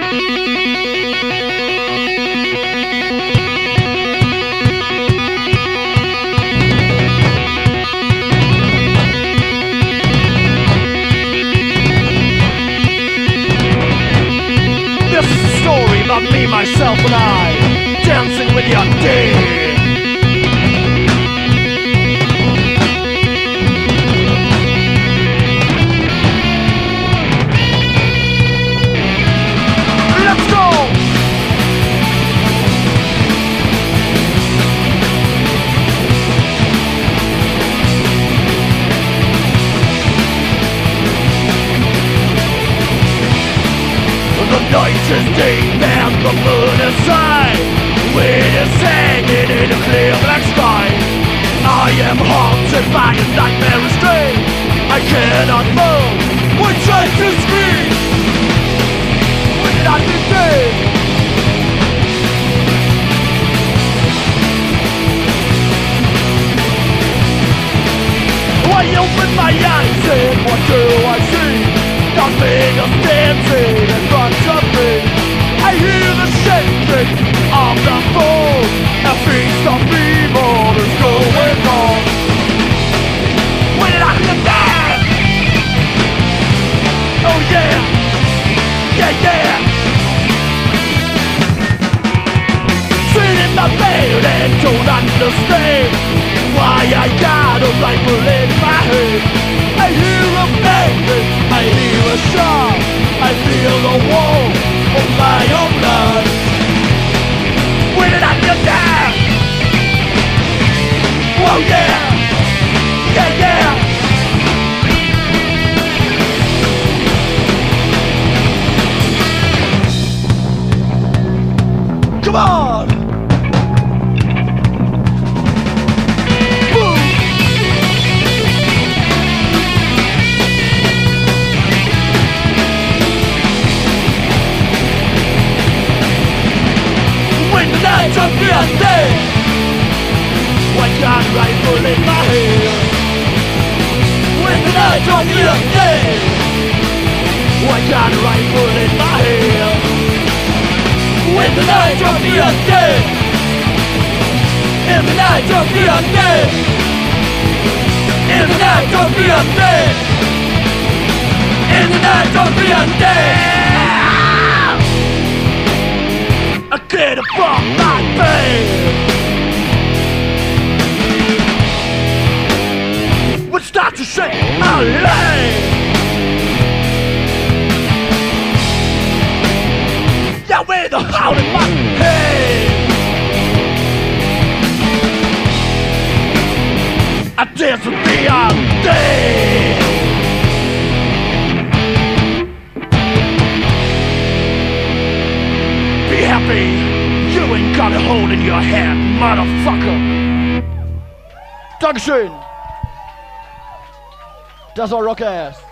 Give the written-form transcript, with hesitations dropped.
Me, myself, and I, dancing with your day. Let's go! The night is deep and the moon is high. Wind is hanging in a clear black sky. I am haunted by a nightmarish dream. I cannot move, we try to scream. When did I begin? I open my eyes and what do I see? Nothing is dancing in front of me. I hear the shaking of the fool. A feast of evil is going on. When did I get there? Oh yeah, yeah, yeah. Sit in my bed and don't understand why I got a rifle in my head. I hear a bang, I hear a shot, I feel the wall of my own blood. When did I get there? Oh yeah, yeah, yeah. Come on! When the night of the day, I got a rifle in my hand. When the night of the day, I got a rifle in my hand. When the night of the day, in the night of the day, in the night of the day, in the night of the day. I get up from my bed. Would start to shake my leg. Yeah, with a howl in my head. I dance with the undead. Be happy, you ain't got a hole in your head, motherfucker. Dankeschön. Das war Rockass.